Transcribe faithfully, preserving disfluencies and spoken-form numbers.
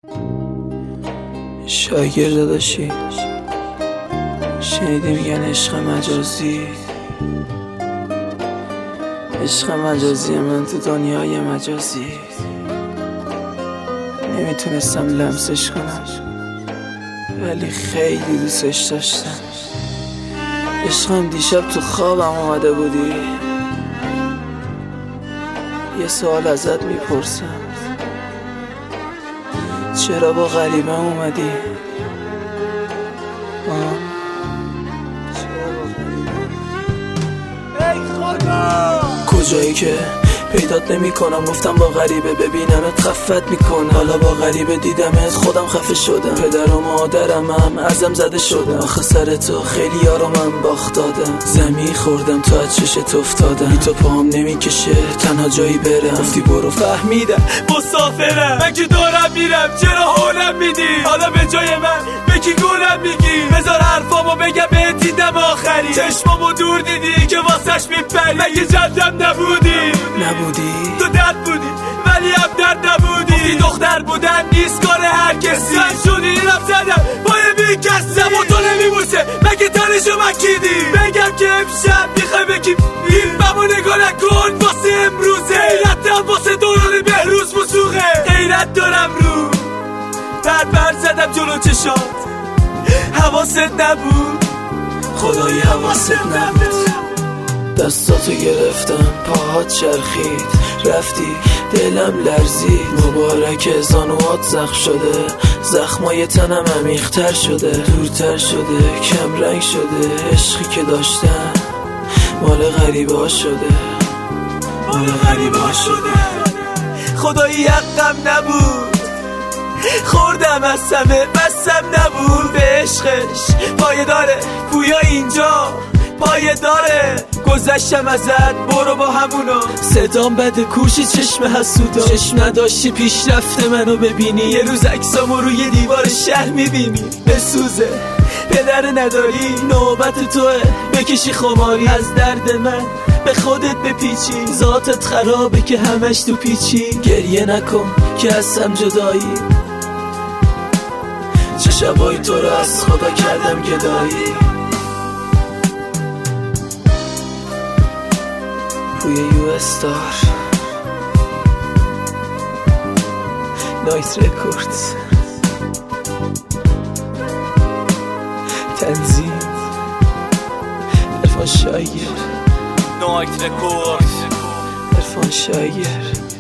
شاگرد داداشی، شنیدی میگن عشق مجازی. عشق مجازی من تو دنیای مجازی نمیتونستم لمسش کنم، ولی خیلی دوستش داشتم. عشقم دیشب تو خوابم اومده بودی، یه سوال ازت میپرسم، چرا با غریبه اومدی؟ آه؟ چرا با غریبه؟ ای خدا کجایی که پیدات نمی کنم، گفتم با غریبه ببینمت خفت میکنه. حالا با غریبه دیدمت خودم خفه شدم، پدر و مادرم هم ازم زده شدم. آخه سر تو خیلی یارو من باخت دادم، زمین خوردم تو از چشت افتادم. بی تو پاهم نمیکشه تنها جایی برم، گفتی برو فهمیدم مسافرم. من که دارم میرم چرا حالم میدی؟ حالا به جای من به کی گولم میگی؟ بذار حرفامو بگم بهت دیدم آخری، چشمامو دور دیدی که واسش میپری. مگه جدم نبودی؟ نبودی؟ تو درد بودی ولی هم درد نبودی. گفتی دختر بودن نیست کار هر کسی، من شدی اینم زدم پای بی کسی. و تو نمیبوسه مگه تنشو مکیدی؟ بگم که امشب میخوای بکی فیلممو نگاه نکن واسه امروزه. حیرتم واسه دوران بهروز وسوقه، حیرت دارم رو بر بر زدم جلو چشات، حواست نبود خدایی حواست نبود. دستاتو گرفتم پاهات چرخید، رفتی دلم لرزید. مبارک زانوات زخم شده، زخمای تنم عمیق‌تر شده، دورتر شده، کم رنگ شده. عشقی که داشتم مال غریبه ها شده، مال غریبه ها شده. خدایی حقم نبود، خوردم از همه بسم نبود. به عشقش پایه داره گویا اینجا پایه داره. گذشتم ازت برو با همونا، صدام بده کوشی چشم حسودا. چشم نداشتی پیشرفت منو ببینی، یه روز عکسامو روی دیوار شهر میبینی. بسوزه پدر نداری، نوبت توه بکشی خماری. از درد من به خودت بپیچی، ذاتت خرابه که همش تو پیچی. گریه نکن که هستم جدایی، چه شبایی تو رو از خدا کردم گدایی. روی یو استار نایت رکوردز، تنظیم عرفان شایر. نایت رکوردز، عرفان شایر.